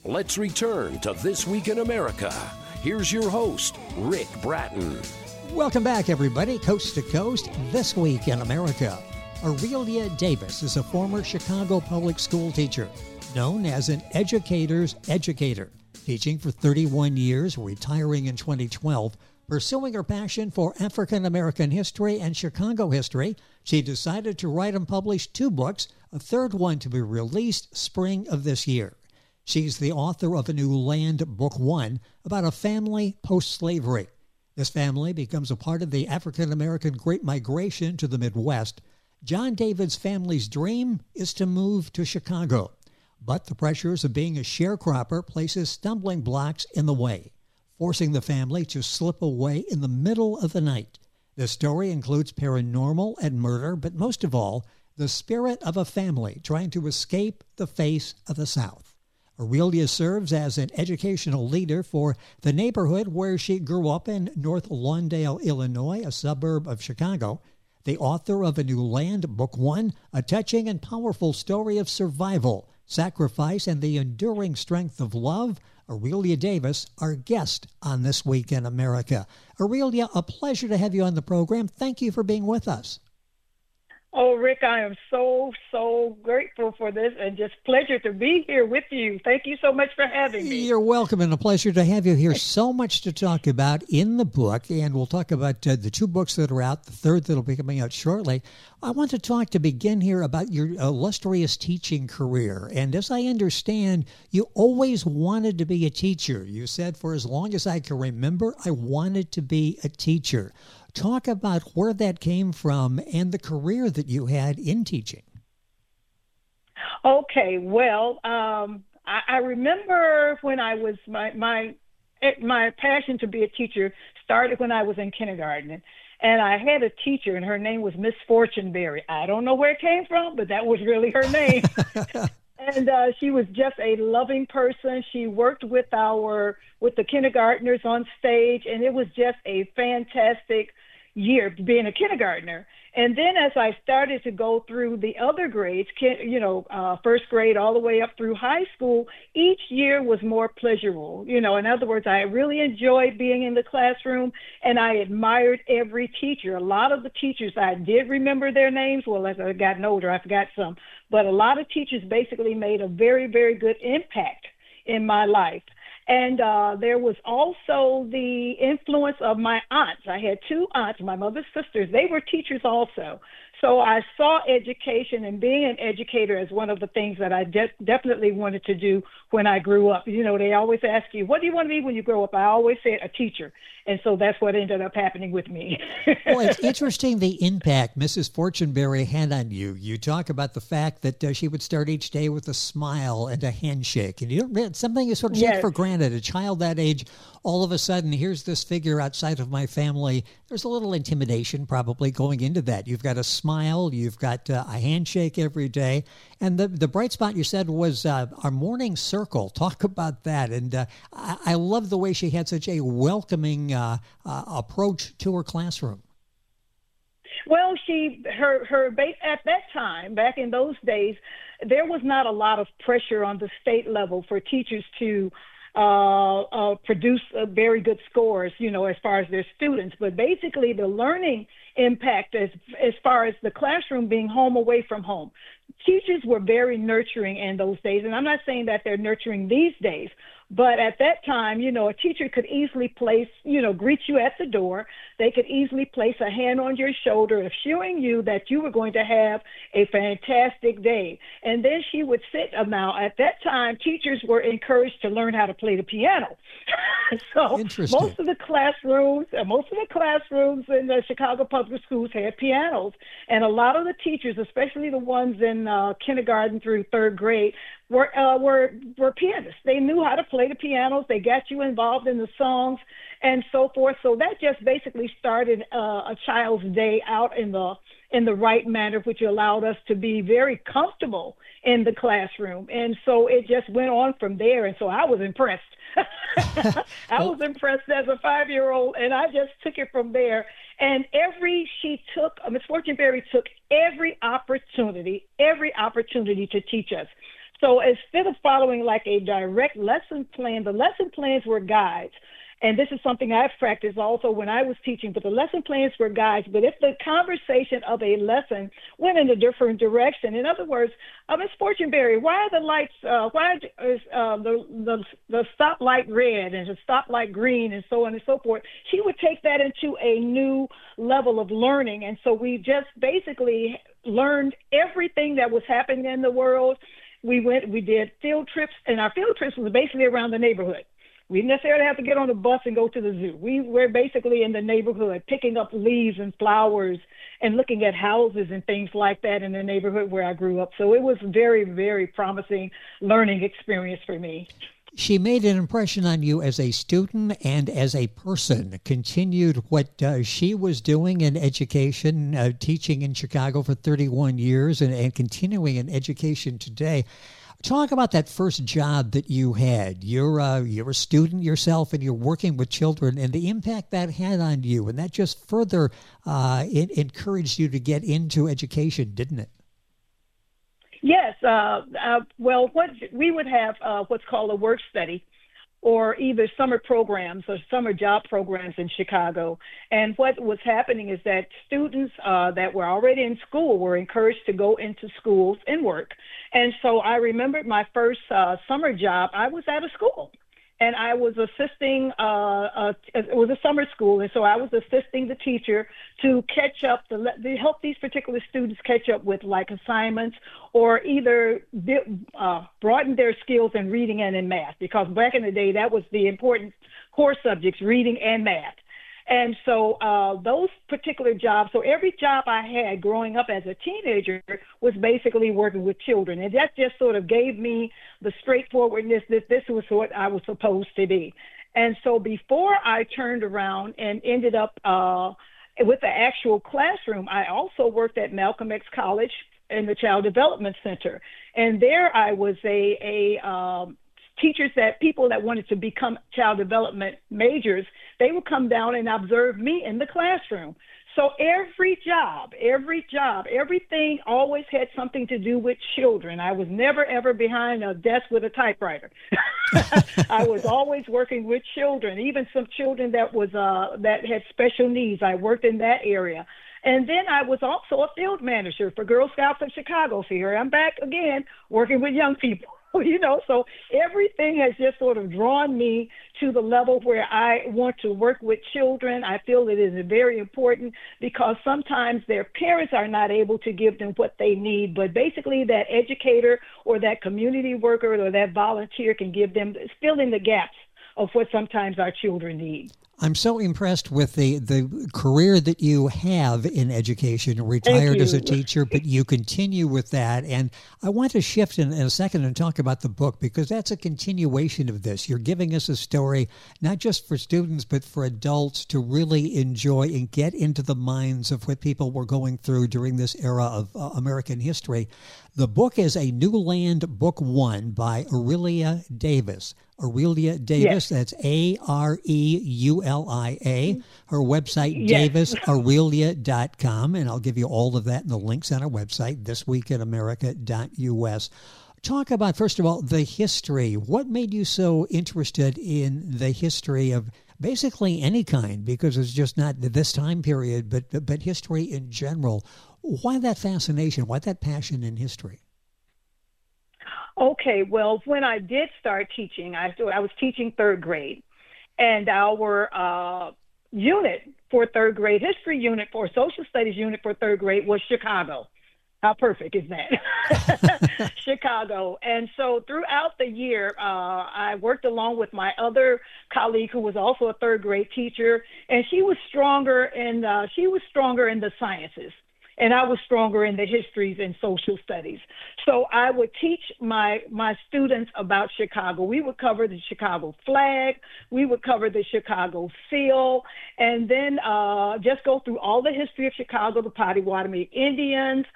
Let's return to This Week in America. Here's your host, Rick Bratton. Welcome back, everybody. Coast to Coast, This Week in America. Aurelia Davis is a former Chicago public school teacher, known as an educator's educator, teaching for 31 years, retiring in 2012. Pursuing her passion for African-American history and Chicago history, she decided to write and publish 2 books, a third one to be released spring of this year. She's the author of A New Land, Book 1, about a family post-slavery. This family becomes a part of the African-American Great Migration to the Midwest. John David's family's dream is to move to Chicago, but the pressures of being a sharecropper places stumbling blocks in the way, forcing the family to slip away in the middle of the night. The story includes paranormal and murder, but most of all, the spirit of a family trying to escape the face of the South. Aurelia serves as an educational leader for the neighborhood where she grew up in North Lawndale, Illinois, a suburb of Chicago. The author of A New Land, Book 1, a touching and powerful story of survival, sacrifice, and the enduring strength of love. Aurelia Davis, our guest on This Week in America. Aurelia, a pleasure to have you on the program. Thank you for being with us. Oh, Rick, I am so grateful for this, and just pleasure to be here with you. Thank you so much for having me. You're welcome, and a pleasure to have you here. So much to talk about in the book, and we'll talk about the 2 books that are out, the third that'll be coming out shortly. I want to talk to begin here about your illustrious teaching career. And as I understand, you always wanted to be a teacher. You said, for as long as I can remember, I wanted to be a teacher. Talk about where that came from and the career that you had in teaching. Okay, well, I remember when I was my passion to be a teacher started when I was in kindergarten, and I had a teacher, and her name was Miss Fortuneberry. I don't know where it came from, but that was really her name. And she was just a loving person. She worked with the kindergartners on stage, and it was just a fantastic year being a kindergartner. And then as I started to go through the other grades, first grade all the way up through high school, each year was more pleasurable. In other words, I really enjoyed being in the classroom, and I admired every teacher. A lot of the teachers, I did remember their names. Well, as I gotten older, I forgot some. But a lot of teachers basically made a very, very good impact in my life. And there was also the influence of my aunts. I had 2 aunts, my mother's sisters. They were teachers also. So I saw education and being an educator as one of the things that I definitely wanted to do when I grew up. They always ask you, what do you want to be when you grow up? I always said a teacher. And so that's what ended up happening with me. Well, it's interesting the impact Mrs. Fortuneberry had on you. You talk about the fact that she would start each day with a smile and a handshake. And something you sort of take for granted. A child that age, all of a sudden, here's this figure outside of my family. There's a little intimidation probably going into that. You've got a smile, you've got a handshake every day. And the bright spot you said was our morning circle. Talk about that. And I love the way she had such a welcoming approach to her classroom. Well, at that time, back in those days, there was not a lot of pressure on the state level for teachers to produce very good scores, as far as their students. But basically the learning impact as far as the classroom being home away from home. Teachers were very nurturing in those days. And I'm not saying that they're nurturing these days, but at that time, a teacher could easily greet you at the door. They could easily place a hand on your shoulder, assuring you that you were going to have a fantastic day. And then she would sit. Now, at that time, teachers were encouraged to learn how to play the piano. So most of the classrooms in the Chicago public schools had pianos. And a lot of the teachers, especially the ones in kindergarten through 3rd grade, were pianists. They knew how to play the pianos. They got you involved in the songs and so forth. So that just basically started a child's day out in the right manner, which allowed us to be very comfortable in the classroom. And so it just went on from there. And so I was impressed. I was impressed as a 5-year-old, and I just took it from there. And Miss Fortuneberry took every opportunity to teach us. So instead of following like a direct lesson plan, the lesson plans were guides. And this is something I've practiced also when I was teaching, but the lesson plans were guides. But if the conversation of a lesson went in a different direction, in other words, Miss Fortuneberry, why are the lights, why is the stoplight red and the stoplight green and so on and so forth, she would take that into a new level of learning. And so we just basically learned everything that was happening in the world. We did field trips, and our field trips was basically around the neighborhood. We didn't necessarily have to get on a bus and go to the zoo. We were basically in the neighborhood, picking up leaves and flowers and looking at houses and things like that in the neighborhood where I grew up. So it was very, very promising learning experience for me. She made an impression on you as a student and as a person, continued what she was doing in education, teaching in Chicago for 31 years and continuing in education today. Talk about that first job that you had. You're a student yourself, and you're working with children, and the impact that had on you, and that just further encouraged you to get into education, didn't it? Yes. Well, what we would have what's called a work study, or either summer programs or summer job programs in Chicago. And what was happening is that students that were already in school were encouraged to go into schools and work. And so I remembered my first summer job. I was at a school, and I was assisting, it was a summer school, and so I was assisting the teacher to catch up, to help these particular students catch up with like assignments, or either broaden their skills in reading and in math, because back in the day, that was the important core subjects, reading and math. And so those particular jobs, so every job I had growing up as a teenager was basically working with children. And that just sort of gave me the straightforwardness that this was what I was supposed to be. And so before I turned around and ended up with the actual classroom, I also worked at Malcolm X College in the Child Development Center. And there I was teachers, that people that wanted to become child development majors, they would come down and observe me in the classroom. So every job, everything always had something to do with children. I was never, ever behind a desk with a typewriter. I was always working with children, even some children that had special needs. I worked in that area. And then I was also a field manager for Girl Scouts of Chicago. So here I'm back again, working with young people. So everything has just sort of drawn me to the level where I want to work with children. I feel it is very important because sometimes their parents are not able to give them what they need, but basically that educator or that community worker or that volunteer can give them, fill in the gaps of what sometimes our children need. I'm so impressed with the career that you have in education, retired as a teacher, but you continue with that. And I want to shift in a second and talk about the book, because that's a continuation of this. You're giving us a story, not just for students, but for adults to really enjoy and get into the minds of what people were going through during this era of American history. The book is A New Land, Book 1 by Aurelia Davis. Aurelia Davis, yes. That's Aurelia. Her website, yes. davisaurelia.com, and I'll give you all of that in the links on our website, thisweekinamerica.us. Talk about, first of all, the history. What made you so interested in the history of basically any kind? Because it's just not this time period, but history in general. Why that fascination? Why that passion in history? Okay, well, when I did start teaching, I was teaching third grade, and our unit for third grade, history unit for social studies unit for third grade was Chicago. How perfect is that? Chicago. And so throughout the year, I worked along with my other colleague who was also a third grade teacher, and she was stronger in the sciences. And I was stronger in the histories and social studies. So I would teach my students about Chicago. We would cover the Chicago flag. We would cover the Chicago seal. And then just go through all the history of Chicago, the Potawatomi Indians,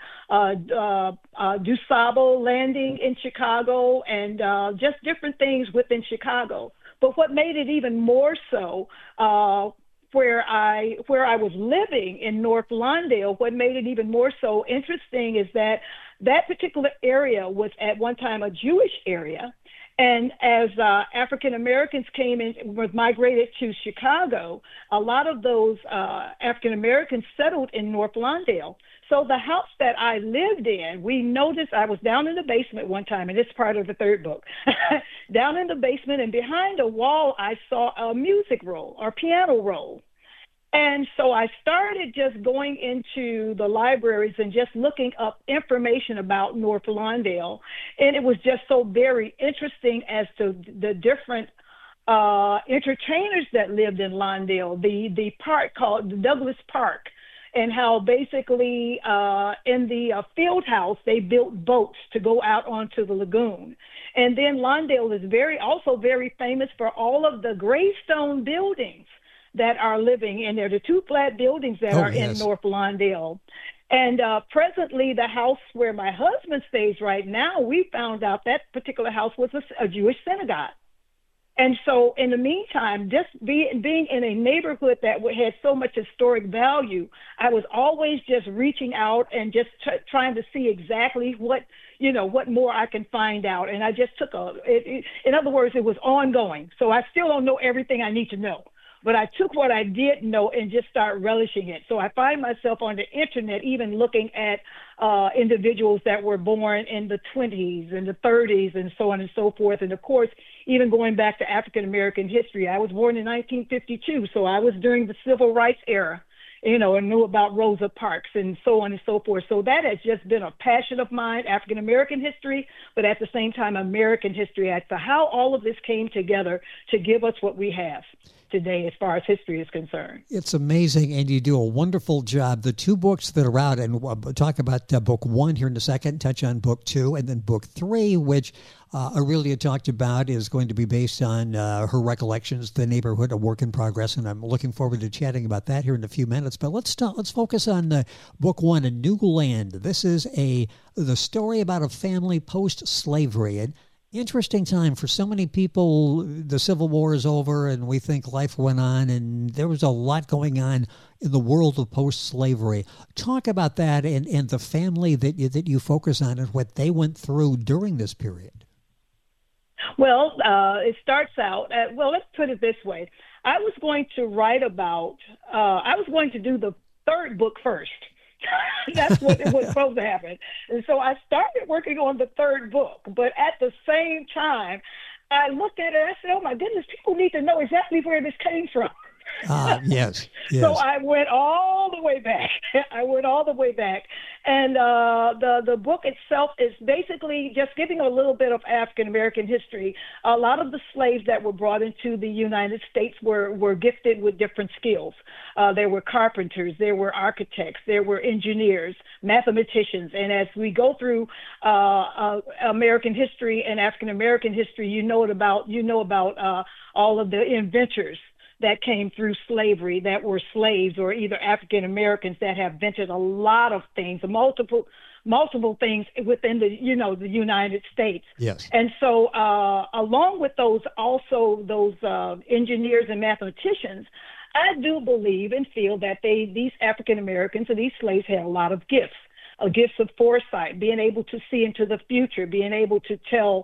DuSable landing in Chicago, and just different things within Chicago. But what made it even more so, where I was living in North Lawndale, what made it even more so interesting is that That particular area was at one time a Jewish area. And as African Americans came in, was migrated to Chicago, a lot of those African Americans settled in North Lawndale. So the house that I lived in, we noticed, I was down in the basement one time, and it's part of the third book, down in the basement, and behind a wall, I saw a music roll or piano roll. And so I started just going into the libraries and just looking up information about North Lawndale. And it was just so very interesting as to the different entertainers that lived in Lawndale, the park called the Douglas Park, and how basically in the field house, they built boats to go out onto the lagoon. And then Lawndale is also very famous for all of the gravestone buildings that are living in there, the two flat buildings that are in North Lawndale. And presently, the house where my husband stays right now, we found out that particular house was a Jewish synagogue. And so in the meantime, just being in a neighborhood that had so much historic value, I was always just reaching out and just trying to see exactly what more I can find out. And I just took in other words, it was ongoing. So I still don't know everything I need to know. But I took what I did know and just started relishing it. So I find myself on the internet even looking at individuals that were born in the 20s and the 30s and so on and so forth. And, of course, even going back to African-American history, I was born in 1952, so I was during the Civil Rights era, and knew about Rosa Parks and so on and so forth. So that has just been a passion of mine, African-American history, but at the same time, American history as to how all of this came together to give us what we have today as far as history is concerned. It's amazing, and you do a wonderful job. The two books that are out, and we'll talk about book one here in a second, touch on book two, and then book three, which Aurelia talked about, is going to be based on her recollections, the neighborhood, a work in progress, and I'm looking forward to chatting about that here in a few minutes. But let's focus on book one, A New Land. This is the story about a family post-slavery, and interesting time for so many people. The Civil War is over, and we think life went on, and there was a lot going on in the world of post-slavery. Talk about that and the family that you focus on and what they went through during this period. Well, it starts out, let's put it this way. I was going to do the third book first. That's what was supposed to happen. And so I started working on the third book, but at the same time, I looked at it and I said, oh my goodness, people need to know exactly where this came from. Yes. So I went all the way back. And the book itself is basically just giving a little bit of African-American history. A lot of the slaves that were brought into the United States were gifted with different skills. There were carpenters, there were architects, there were engineers, mathematicians. And as we go through American history and African-American history, you know about all of the inventors that came through slavery that were slaves, or either African Americans that have invented a lot of things, multiple things within the United States. Yes. And so along with those engineers and mathematicians, I do believe and feel that these African Americans and these slaves had a lot of gifts. Gifts of foresight, being able to see into the future, being able to tell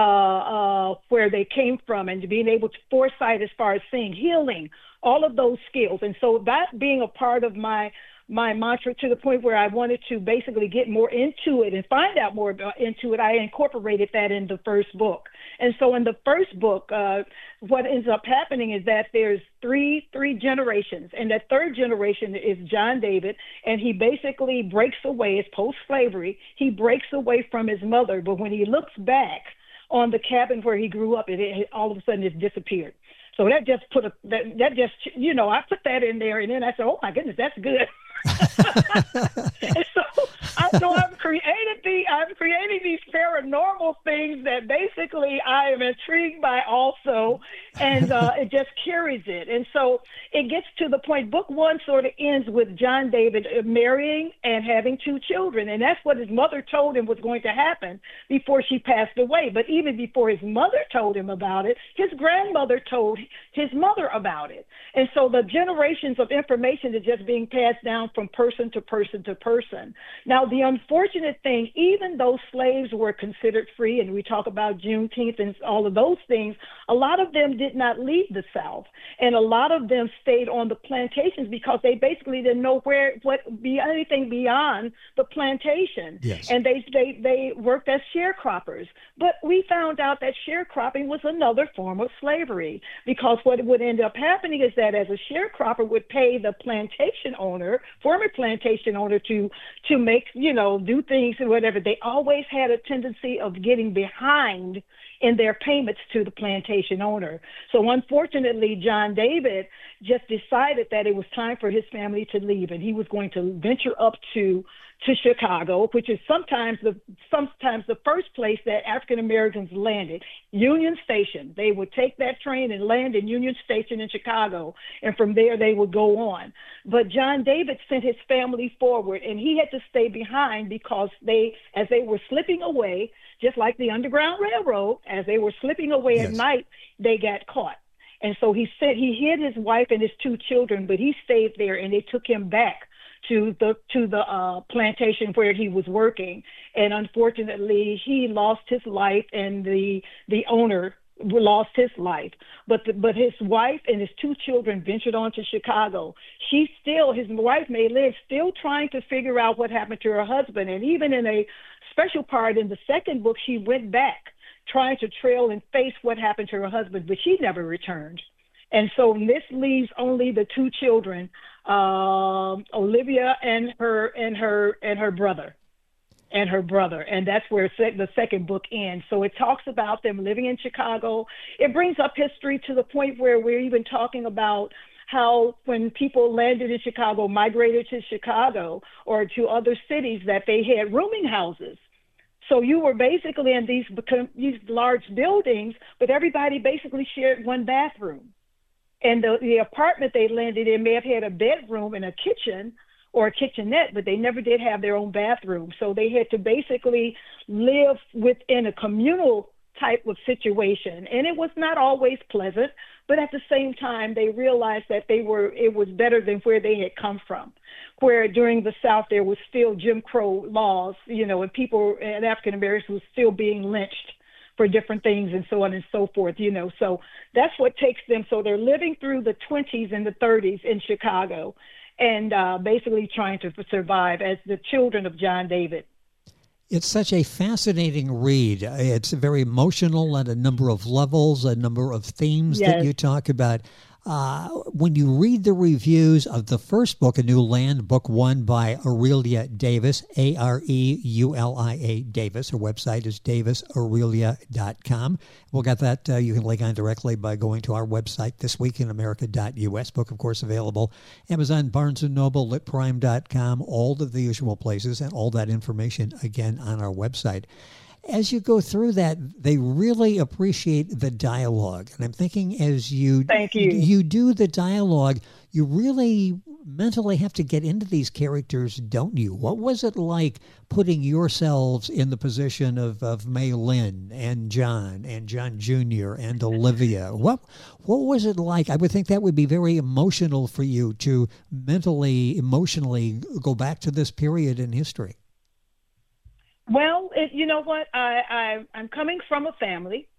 where they came from, and being able to foresight as far as seeing, healing, all of those skills. And so that being a part of my mantra, to the point where I wanted to basically get more into it and find out more into it, I incorporated that in the first book. And so in the first book, what ends up happening is that there's three generations, and that third generation is John David, and he basically breaks away. It's post-slavery. He breaks away from his mother, but when he looks back on the cabin where he grew up, it all of a sudden it's disappeared. So that just I put that in there, and then I said, oh my goodness, that's good. And so I've created these paranormal things that basically I am intrigued by also, and it just carries it. And so it gets to the point, book one sort of ends with John David marrying and having 2 children, and that's what his mother told him was going to happen before she passed away. But even before his mother told him about it, his grandmother told his mother about it. And so the generations of information is just being passed down from person to person to person. Now, the the unfortunate thing, even though slaves were considered free, and we talk about Juneteenth and all of those things, a lot of them did not leave the South. And a lot of them stayed on the plantations because they basically didn't know anything beyond the plantation. Yes. And they worked as sharecroppers. But we found out that sharecropping was another form of slavery, because what would end up happening is that as a sharecropper would pay the former plantation owner to make, do things and whatever, they always had a tendency of getting behind in their payments to the plantation owner. So unfortunately, John David just decided that it was time for his family to leave, and he was going to venture up to Chicago, which is sometimes the first place that African Americans landed. Union Station. They would take that train and land in Union Station in Chicago, and from there they would go on. But John David sent his family forward, and he had to stay behind because as they were slipping away, just like the Underground Railroad, as they were slipping away at night, they got caught. And so he hid his wife and his 2 children, but he stayed there, and they took him back to the plantation where he was working. And unfortunately, he lost his life, and the owner lost his life. But his wife and his 2 children ventured on to Chicago. His wife May live, still trying to figure out what happened to her husband. And even in a special part in the second book, she went back trying to trail and face what happened to her husband, but she never returned. And so this leaves only the 2 children, Olivia and her brother. And that's where the second book ends. So it talks about them living in Chicago. It brings up history to the point where we're even talking about how when people landed in Chicago, migrated to Chicago or to other cities, that they had rooming houses. So you were basically in these large buildings, but everybody basically shared one bathroom. And the apartment they landed in may have had a bedroom and a kitchen or a kitchenette, but they never did have their own bathroom. So they had to basically live within a communal type of situation. And it was not always pleasant, but at the same time, they realized that it was better than where they had come from, where during the South, there was still Jim Crow laws, and people and African Americans were still being lynched for different things and so on and so forth, So that's what takes them. So they're living through the 20s and the 30s in Chicago and basically trying to survive as the children of John David. It's such a fascinating read. It's very emotional at a number of levels, a number of themes that you talk about. When you read the reviews of the first book, A New Land, Book 1 by Aurelia Davis, Aurelia Davis. Her website is davisaurelia.com. We'll get that. You can link on directly by going to our website, thisweekinamerica.us. Book, of course, available. Amazon, Barnes & Noble, litprime.com, all of the usual places, and all that information, again, on our website. As you go through that, they really appreciate the dialogue. And I'm thinking as you do the dialogue, you really mentally have to get into these characters, don't you? What was it like putting yourselves in the position of May Lynn and John Jr. and Olivia? What was it like? I would think that would be very emotional for you to emotionally go back to this period in history. Well, you know what? I'm coming from a family.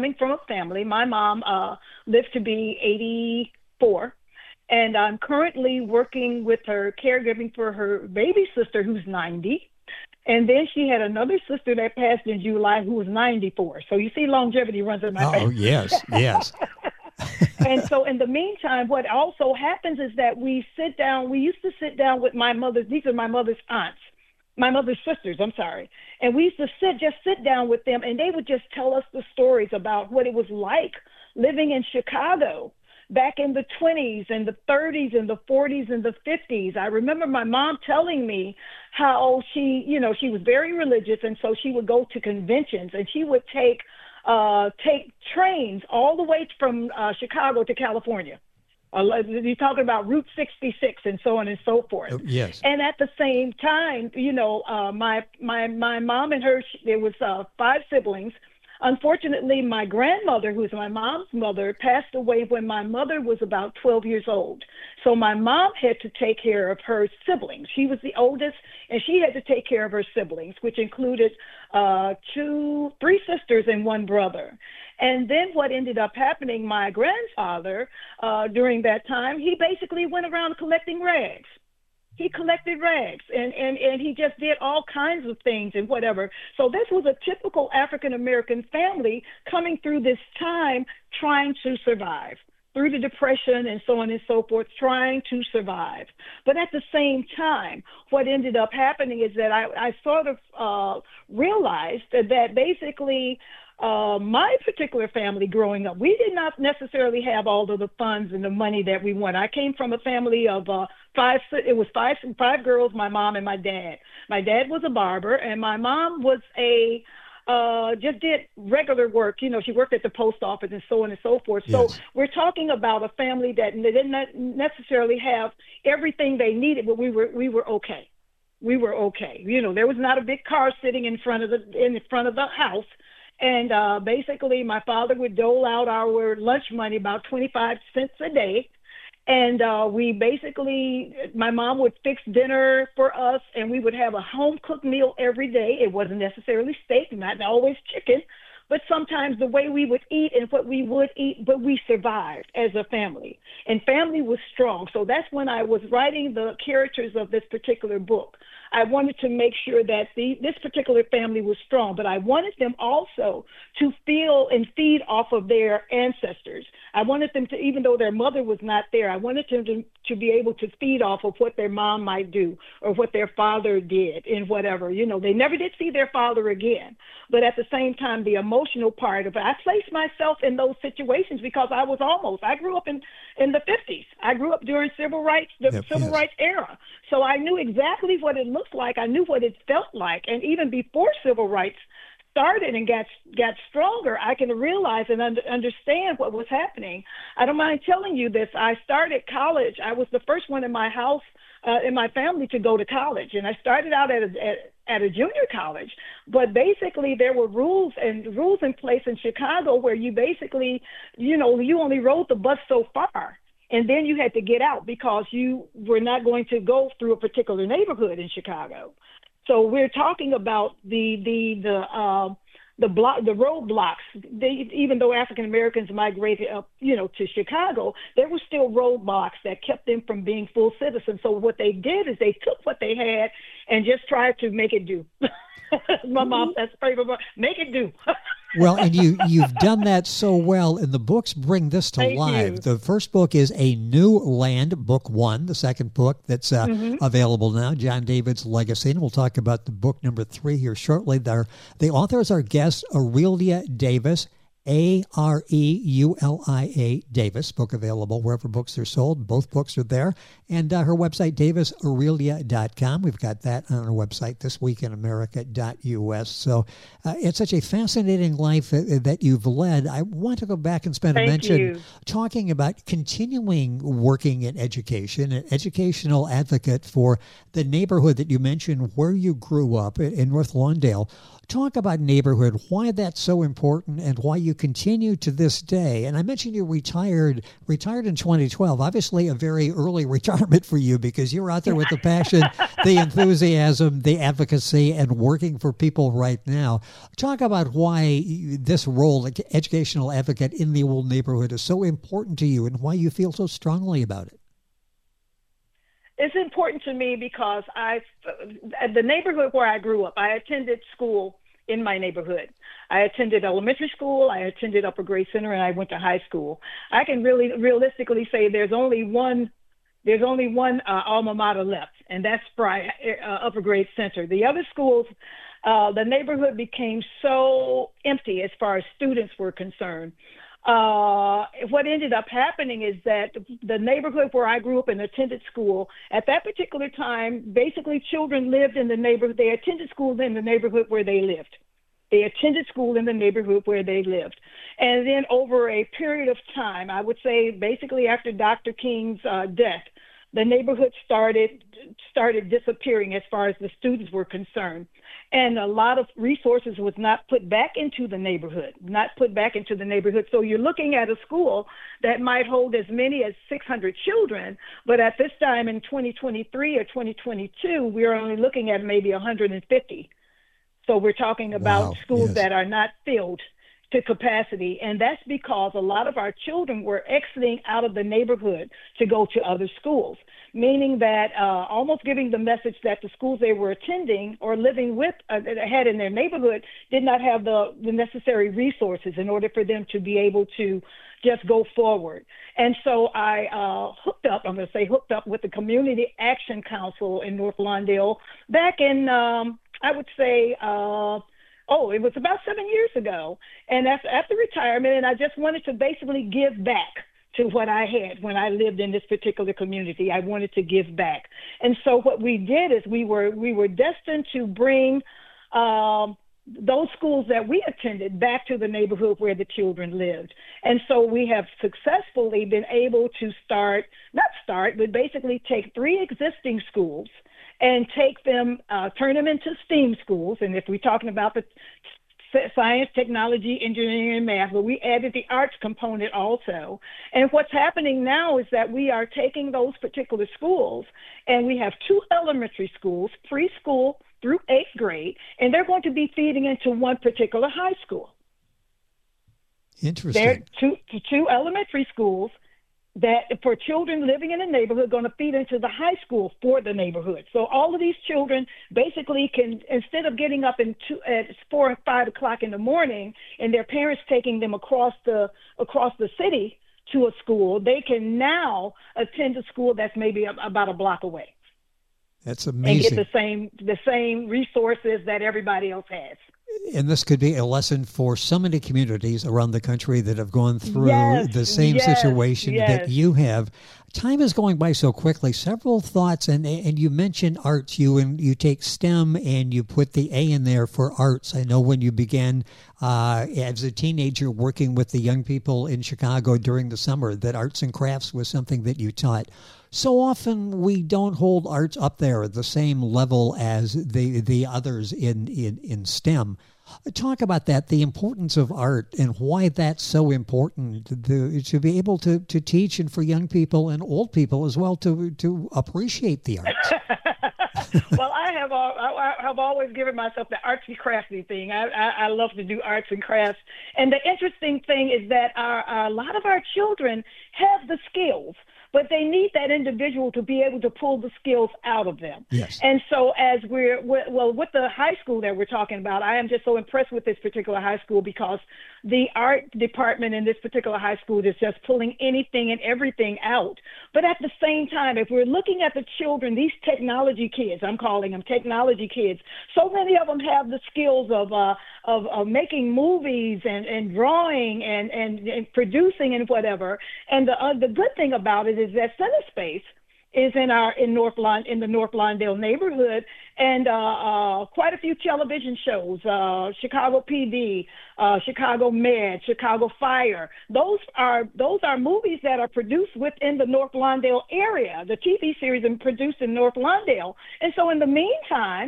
My mom lived to be 84, and I'm currently working with her, caregiving for her baby sister who's 90. And then she had another sister that passed in July who was 94. So you see, longevity runs in my family. Oh, yes. And so in the meantime, what also happens is that we used to sit down with these are my mother's aunts. My mother's sisters, and we used to sit down with them, and they would just tell us the stories about what it was like living in Chicago back in the 20s and the 30s and the 40s and the 50s. I remember my mom telling me how she was very religious, and so she would go to conventions, and she would take trains all the way from Chicago to California. You're talking about Route 66 and so on and so forth. Yes. And at the same time, my mom and her, there was 5 siblings. Unfortunately, my grandmother, who's my mom's mother, passed away when my mother was about 12 years old. So my mom had to take care of her siblings. She was the oldest, and she had to take care of her siblings, which included three sisters and one brother. And then what ended up happening, my grandfather, during that time, he basically went around collecting rags. He collected rags, and he just did all kinds of things and whatever. So this was a typical African-American family coming through this time trying to survive through the Depression and so on and so forth, trying to survive. But at the same time, what ended up happening is that I sort of realized that basically my particular family growing up, we did not necessarily have all of the funds and the money that we want. I came from a family of five girls, my mom and my dad. My dad was a barber, and my mom was just did regular work. You know, she worked at the post office and so on and so forth. Yes. So we're talking about a family that didn't necessarily have everything they needed, but we were okay. We were okay. You know, there was not a big car sitting in front of the house. And basically, my father would dole out our lunch money, about 25 cents a day. And my mom would fix dinner for us, and we would have a home-cooked meal every day. It wasn't necessarily steak, not always chicken, but sometimes the way we would eat and what we would eat, but we survived as a family. And family was strong. So that's when I was writing the characters of this particular book. I wanted to make sure that this particular family was strong, but I wanted them also to feel and feed off of their ancestors. I wanted them to, even though their mother was not there, I wanted them to be able to feed off of what their mom might do or what their father did and whatever. You know, they never did see their father again. But at the same time, the emotional part of it, I placed myself in those situations because I grew up in the 50s. I grew up during civil rights era. So I knew exactly what it looked like. I knew what it felt like. And even before civil rights started and got stronger, I can realize and understand what was happening. I don't mind telling you this. I started college. I was the first one in my house, in my family, to go to college. And I started out at a junior college. But basically, there were rules in place in Chicago where you basically, you only rode the bus so far. And then you had to get out because you were not going to go through a particular neighborhood in Chicago. So we're talking about the roadblocks. Even though African Americans migrated up, to Chicago, there were still roadblocks that kept them from being full citizens. So what they did is they took what they had and just tried to make it do. My mom, that's favorite, make it do. Well, and you've done that so well, and the books bring this to life. The first book is A New Land, Book 1. The second book that's available now, John David's Legacy. And we'll talk about the book number 3 here shortly. The authors are guests Aurelia Davis, Aurelia Davis, book available wherever books are sold. Both books are there. And her website, davisaurelia.com. We've got that on our website, thisweekinamerica.us. So it's such a fascinating life that you've led. I want to go back and spend a mention talking about continuing working in education, an educational advocate for the neighborhood that you mentioned where you grew up in North Lawndale. Talk about neighborhood, why that's so important, and why you continue to this day. And I mentioned you retired in 2012. Obviously, a very early retirement for you because you're out there with the passion, the enthusiasm, the advocacy, and working for people right now. Talk about why this role, educational advocate in the old neighborhood, is so important to you and why you feel so strongly about it. It's important to me because the neighborhood where I grew up, I attended school in my neighborhood. I attended elementary school, I attended Upper Grade Center, and I went to high school. I can really realistically say there's only one alma mater left, and that's Upper Grade Center. The other schools, the neighborhood became so empty as far as students were concerned. What ended up happening is that the neighborhood where I grew up and attended school, at that particular time, basically children lived in the neighborhood. They attended school in the neighborhood where they lived. And then over a period of time, I would say basically after Dr. King's death, the neighborhood started disappearing as far as the students were concerned. And a lot of resources was not put back into the neighborhood. So you're looking at a school that might hold as many as 600 children, but at this time in 2023 or 2022, we're only looking at maybe 150. So we're talking about schools that are not filled to capacity. And that's because a lot of our children were exiting out of the neighborhood to go to other schools, meaning that almost giving the message that the schools they were attending or living with had in their neighborhood did not have the necessary resources in order for them to be able to just go forward. And so I hooked up with the Community Action Council in North Lawndale back in, I would say, it was about 7 years ago. And after retirement, and I just wanted to basically give back to what I had when I lived in this particular community. I wanted to give back. And so what we did is we were destined to bring those schools that we attended back to the neighborhood where the children lived. And so we have successfully been able to but basically take 3 existing schools and take them, turn them into STEAM schools. And if we're talking about the science, technology, engineering, and math, but we added the arts component also. And what's happening now is that we are taking those particular schools, and we have 2 elementary schools, preschool through 8th grade, and they're going to be feeding into one particular high school. Interesting. They're two elementary schools that for children living in a neighborhood going to feed into the high school for the neighborhood. So all of these children basically can, instead of getting up at 4 and 5 o'clock in the morning and their parents taking them across the city to a school, they can now attend a school that's maybe about a block away. That's amazing. And get the same resources that everybody else has. And this could be a lesson for so many communities around the country that have gone through the same situation that you have. Time is going by so quickly. Several thoughts, and you mentioned arts. You take STEM and you put the A in there for arts. I know when you began as a teenager working with the young people in Chicago during the summer, that arts and crafts was something that you taught. So often we don't hold arts up there at the same level as the others in STEM. Talk about that, the importance of art and why that's so important to be able to teach, and for young people and old people as well to appreciate the arts. Well, I have always given myself the artsy crafty thing. I love to do arts and crafts. And the interesting thing is that a lot of our children have the skills, but they need that individual to be able to pull the skills out of them. Yes. And so as with the high school that we're talking about, I am just so impressed with this particular high school because the art department in this particular high school is just pulling anything and everything out. But at the same time, if we're looking at the children, these technology kids, I'm calling them technology kids, so many of them have the skills of making movies and drawing and producing and whatever. And the good thing about it is that CineSpace is in the North Lawndale neighborhood, and quite a few television shows, Chicago PD, Chicago Med, Chicago Fire. Those are movies that are produced within the North Lawndale area. The TV series are produced in North Lawndale. And so in the meantime,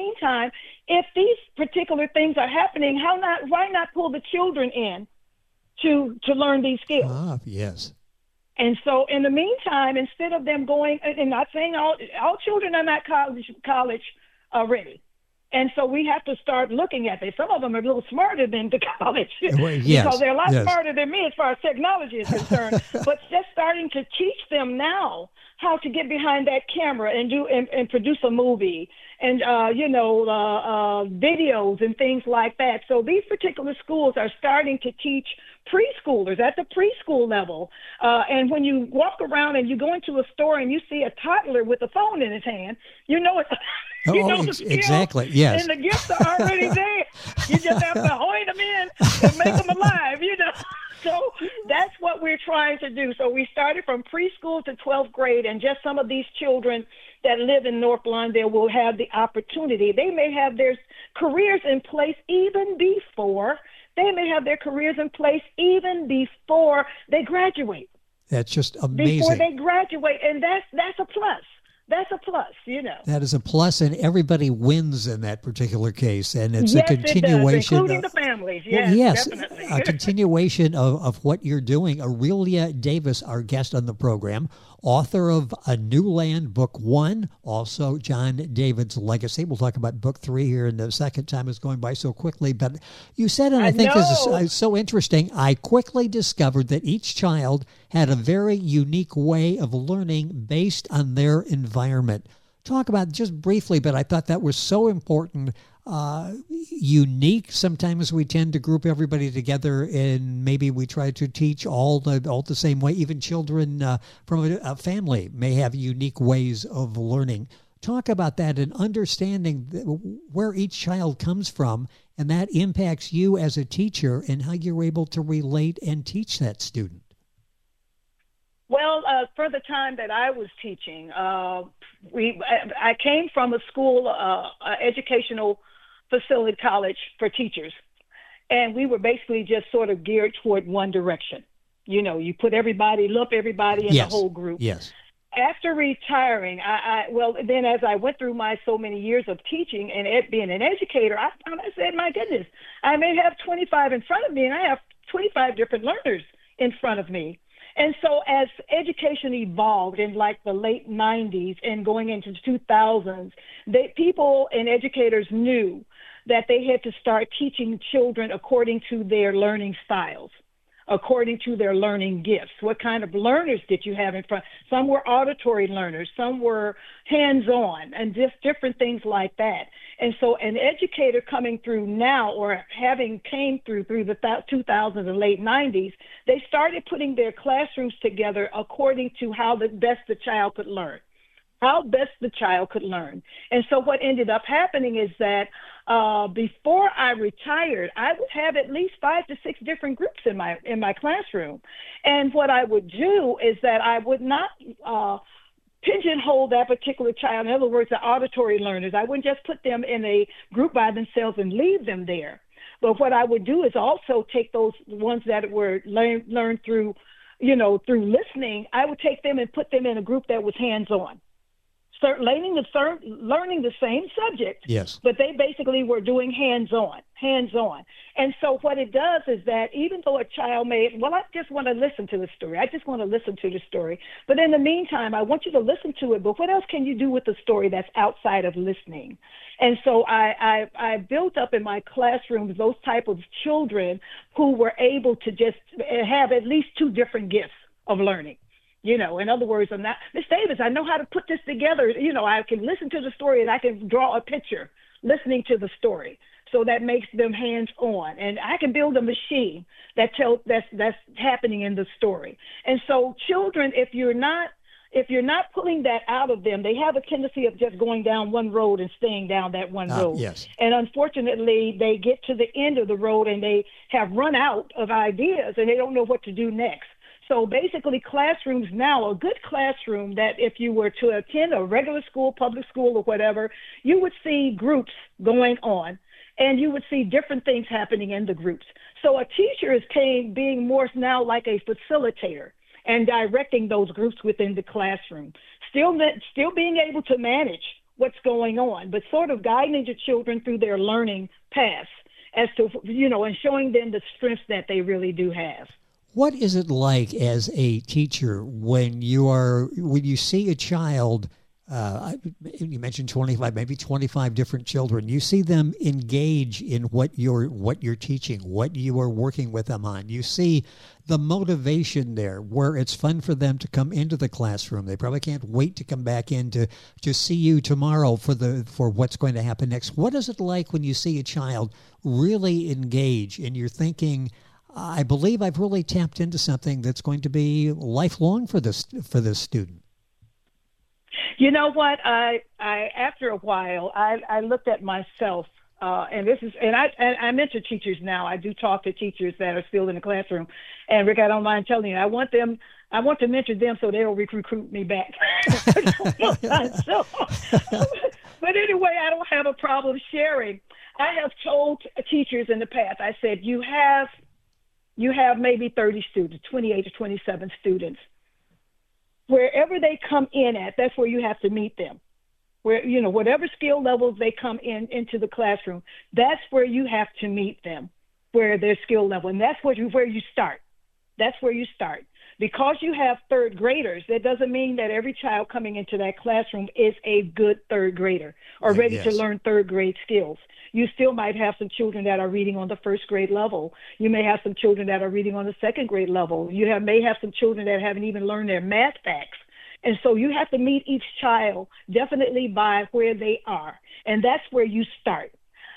if these particular things are happening, why not pull the children in to learn these skills? Ah, yes. And so in the meantime, instead of them going, and not saying all children are not college ready. And so we have to start looking at this. Some of them are a little smarter than the college because they're a lot smarter than me as far as technology is concerned. But just starting to teach them now how to get behind that camera and do and produce a movie and videos and things like that. So these particular schools are starting to teach preschoolers at the preschool level. And when you walk around and you go into a store and you see a toddler with a phone in his hand, you know it's the skills exactly. Yes. And the gifts are already there. You just have to hoist them in and make them alive, So that's what we're trying to do. So we started from preschool to 12th grade, and just some of these children that live in North Lawndale will have the opportunity. They may have their careers in place even before they graduate. That's just amazing. Before they graduate, and that's a plus. That's a plus, That is a plus, and everybody wins in that particular case. And it's yes, a continuation. It does, including the families. Yes, yes, definitely. A continuation of what you're doing. Aurelia Davis, our guest on the program, author of A New Land, Book 1, also John David's Legacy. We'll talk about Book 3 here in the second time. It's going by so quickly. But you said, and I think this is so interesting, I quickly discovered that each child had a very unique way of learning based on their environment. Talk about just briefly, but I thought that was so important. Unique. Sometimes we tend to group everybody together, and maybe we try to teach all the same way. Even children from a family may have unique ways of learning. Talk about that and understanding where each child comes from, and that impacts you as a teacher and how you're able to relate and teach that student. Well, for the time that I was teaching, I came from a school, educational facility college for teachers, and we were basically just sort of geared toward one direction. You put lump everybody in the whole group. Yes. After retiring, then as I went through my so many years of teaching and being an educator, I said, my goodness, I may have 25 in front of me, and I have 25 different learners in front of me. And so as education evolved in like the late 90s and going into the 2000s, people and educators knew that they had to start teaching children according to their learning styles, according to their learning gifts. What kind of learners did you have in front? Some were auditory learners, some were hands-on, and just different things like that. And so an educator coming through now, or having came through the 2000s and late 90s, they started putting their classrooms together according to how best the child could learn. And so what ended up happening is that before I retired, I would have at least 5 to 6 different groups in my classroom. And what I would do is that I would not pigeonhole that particular child. In other words, the auditory learners, I wouldn't just put them in a group by themselves and leave them there. But what I would do is also take those ones that were learned through listening. I would take them and put them in a group that was hands-on. Learning the same subject, yes, but they basically were doing hands-on. And so what it does is that even though a child I just want to listen to the story. But in the meantime, I want you to listen to it, but what else can you do with the story that's outside of listening? And so I built up in my classrooms those type of children who were able to just have at least 2 different gifts of learning. In other words, I'm not, Miss Davis, I know how to put this together. I can listen to the story and I can draw a picture listening to the story. So that makes them hands-on. And I can build a machine that's happening in the story. And so children, if you're not pulling that out of them, they have a tendency of just going down one road and staying down that one road. Yes. And unfortunately, they get to the end of the road and they have run out of ideas and they don't know what to do next. So basically, classrooms now, a good classroom that if you were to attend a regular school, public school, or whatever, you would see groups going on, and you would see different things happening in the groups. So a teacher is being more now like a facilitator and directing those groups within the classroom, still being able to manage what's going on, but sort of guiding the children through their learning paths as to, and showing them the strengths that they really do have. What is it like as a teacher when you see a child? You mentioned 25, maybe 25 different children. You see them engage in what you're teaching, what you are working with them on. You see the motivation there, where it's fun for them to come into the classroom. They probably can't wait to come back in to see you tomorrow for what's going to happen next. What is it like when you see a child really engage and you're thinking, I believe I've really tapped into something that's going to be lifelong for this student? You know what? I after a while, I looked at myself, and I mentor teachers now. I do talk to teachers that are still in the classroom, and Rick, I don't mind telling you, I want to mentor them so they'll recruit me back. But anyway, I don't have a problem sharing. I have told teachers in the past, I said, you have maybe 30 students, 28 to 27 students. wherever they come in at, that's where you have to meet them. Where, whatever skill levels they come into the classroom, that's where you have to meet them, where their skill level. And that's where you start. That's where you start. Because you have third graders, that doesn't mean that every child coming into that classroom is a good third grader or ready to learn third grade skills. You still might have some children that are reading on the first grade level. You may have some children that are reading on the second grade level. You may have some children that haven't even learned their math facts. And so you have to meet each child definitely by where they are. And that's where you start.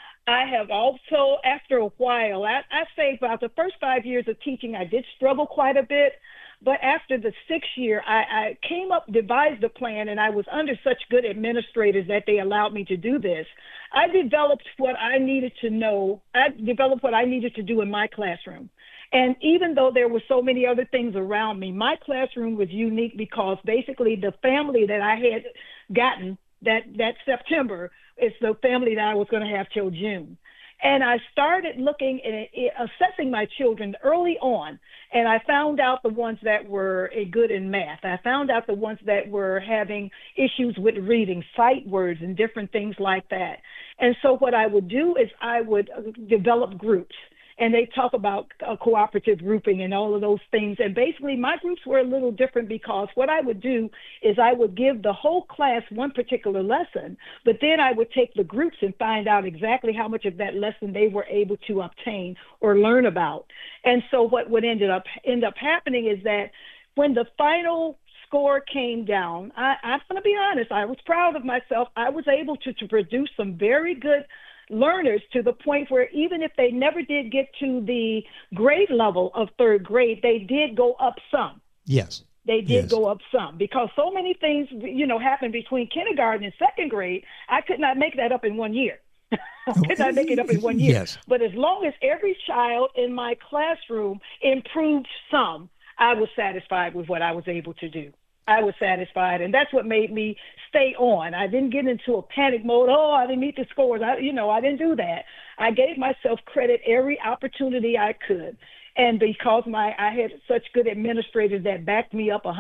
I have also, after a while, I say about the first 5 years of teaching, I did struggle quite a bit. But after the 6th year, I devised a plan, and I was under such good administrators that they allowed me to do this. I developed what I needed to know. I developed what I needed to do in my classroom. And even though there were so many other things around me, my classroom was unique because basically the family that I had gotten that September is the family that I was going to have till June. And I started looking at assessing my children early on, and I found out the ones that were good in math. I found out the ones that were having issues with reading, sight words, and different things like that. And so what I would do is I would develop groups. And they talk about cooperative grouping and all of those things. And basically, my groups were a little different because what I would do is I would give the whole class one particular lesson, but then I would take the groups and find out exactly how much of that lesson they were able to obtain or learn about. And so what would end up happening is that when the final score came down, I'm going to be honest, I was proud of myself. I was able to produce some very good learners to the point where even if they never did get to the grade level of third grade, they did go up some. Yes. They did go up some because so many things, happened between kindergarten and second grade. I could not make that up in 1 year. I could not make it up in 1 year. Yes. But as long as every child in my classroom improved some, I was satisfied with what I was able to do. I was satisfied, and that's what made me stay on. I didn't get into a panic mode. Oh, I didn't meet the scores. I didn't do that. I gave myself credit every opportunity I could. And because I had such good administrators that backed me up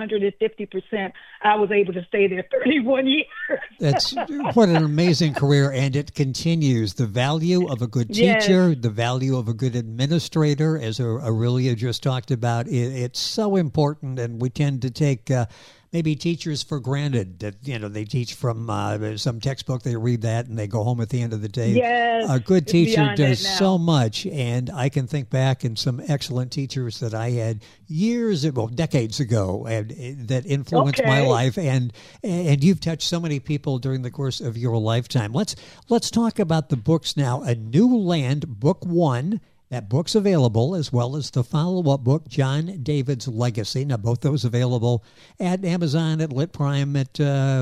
150%, I was able to stay there 31 years. That's what an amazing career, and it continues. The value of a good teacher, the value of a good administrator, as Aurelia just talked about, it's so important, and we tend to take maybe teachers for granted that, they teach from some textbook, they read that, and they go home at the end of the day. Yes, a good teacher does so much, and I can think back in some excellent teachers that I had decades ago, and that influenced my life, and you've touched so many people during the course of your lifetime. Let's talk about the books now. A New Land, Book 1. That book's available, as well as the follow-up book, John David's Legacy. Now, both those available at Amazon, at Lit Prime, at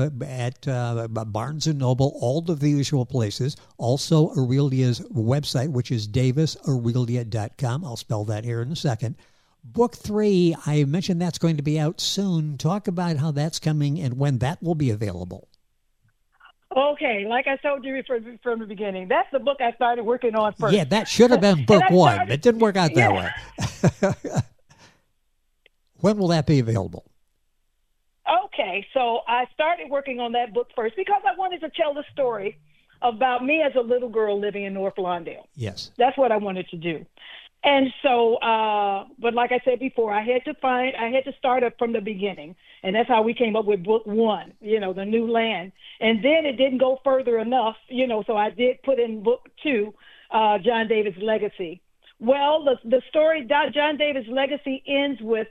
Barnes & Noble, all of the usual places. Also, Aurelia's website, which is davisaurelia.com. I'll spell that here in a second. Book 3, I mentioned that's going to be out soon. Talk about how that's coming and when that will be available. Okay, like I told you from the beginning, that's the book I started working on first. Yeah, that should have been book 1. It didn't work out that way. When will that be available? Okay, so I started working on that book first because I wanted to tell the story about me as a little girl living in North Lawndale. Yes. That's what I wanted to do. And so, but like I said before, I had to start up from the beginning. And that's how we came up with book 1, The New Land. And then it didn't go further enough, so I did put in book 2, John David's Legacy. Well, the story, John David's Legacy, ends with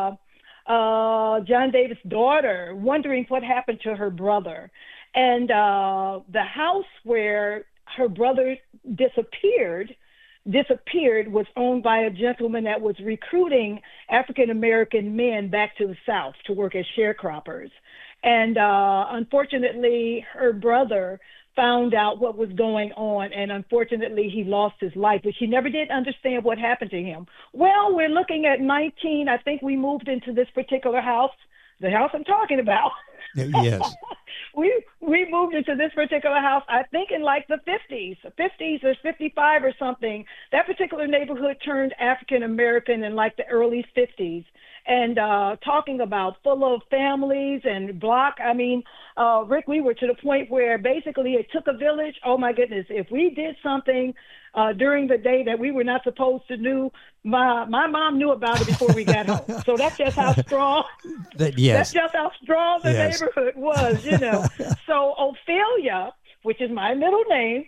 John David's daughter wondering what happened to her brother. And the house where her brother disappeared was owned by a gentleman that was recruiting African-American men back to the South to work as sharecroppers. And unfortunately, her brother found out what was going on, and unfortunately, he lost his life, but she never did understand what happened to him. Well, we're looking at I think we moved into this particular house, the house I'm talking about. Yes. We moved into this particular house, I think in like the 50s or 55 or something. That particular neighborhood turned African American in like the early 50s. And talking about full of families and block. I mean, Rick, we were to the point where basically it took a village. Oh my goodness. If we did something during the day that we were not supposed to do, my mom knew about it before we got home. So that's just how strong. Yes. That's just how strong the neighborhood was, you know. So Ophelia, which is my middle name,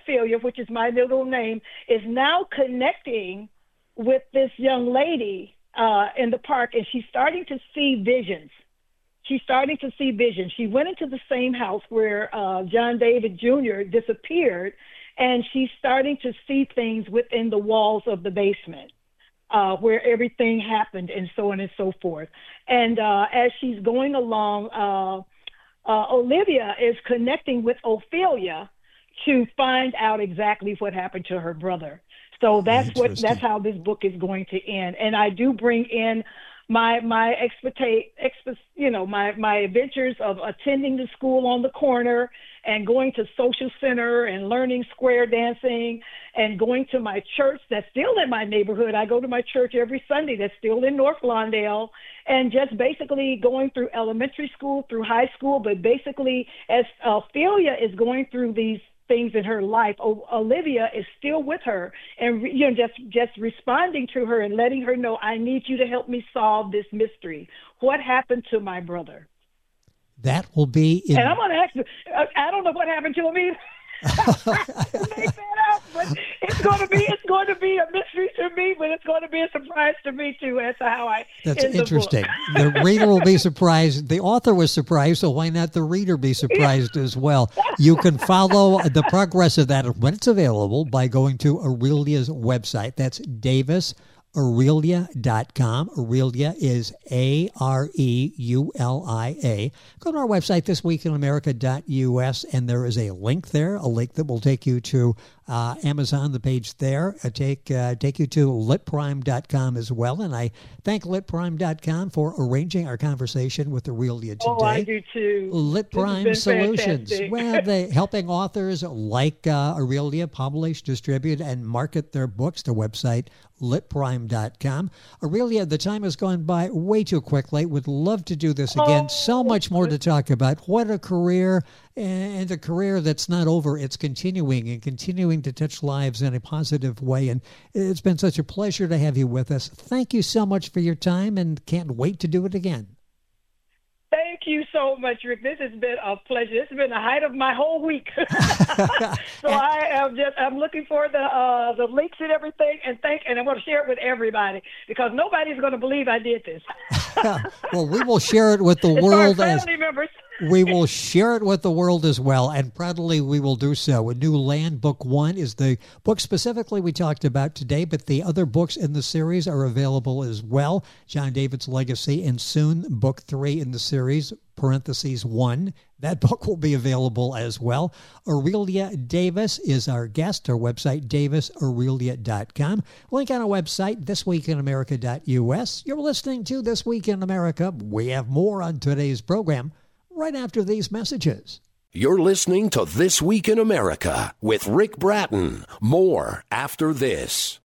is now connecting with this young lady in the park, and she's starting to see visions. She went into the same house where John David Jr. disappeared, and she's starting to see things within the walls of the basement where everything happened, and so on and so forth. And as she's going along, Olivia is connecting with Ophelia to find out exactly what happened to her brother. So that's how this book is going to end. And I do bring in my adventures of attending the school on the corner and going to social center and learning square dancing and going to my church that's still in my neighborhood. I go to my church every Sunday that's still in North Lawndale, and just basically going through elementary school, through high school. But basically, as Ophelia is going through these things in her life, Olivia is still with her and just responding to her and letting her know, I need you to help me solve this mystery. What happened to my brother? That will be in... And I'm going to ask you, I don't know what happened to him either. Make that up, but it's going to be a mystery to me, but it's going to be a surprise to me too as to how I That's end interesting. The book. The reader will be surprised. The author was surprised, so why not the reader be surprised as well? You can follow the progress of that when it's available by going to Aurelia's website. That's DavisAurelia.com. Aurelia is Areula. Go to our website, thisweekinamerica.us, and there is a link there, a link that will take you to Amazon, the page there. Take you to litprime.com as well. And I thank litprime.com for arranging our conversation with Aurelia today. Oh, I do too. Lit Prime Solutions. Fantastic. Well, they helping authors like Aurelia publish, distribute, and market their books. The website, litprime.com. Aurelia, the time has gone by way too quickly. Would love to do this again. So much more to talk about. What a career, and a career that's not over. It's continuing to touch lives in a positive way. And it's been such a pleasure to have you with us. Thank you so much for your time, and can't wait to do it again. Thank you so much, Rick. This has been a pleasure. This has been the height of my whole week. So I'm looking for the links and everything, and I'm going to share it with everybody because nobody's going to believe I did this. Well, we will share it with the world as family members. We will share it with the world as well, and proudly we will do so. A New Land, Book 1, is the book specifically we talked about today, but the other books in the series are available as well. John David's Legacy, and soon Book 3 in the series, parentheses 1. That book will be available as well. Aurelia Davis is our guest. Our website, DavisAurelia.com. Link on our website, thisweekinamerica.us. You're listening to This Week in America. We have more on today's program right after these messages. You're listening to This Week in America with Rick Bratton. More after this.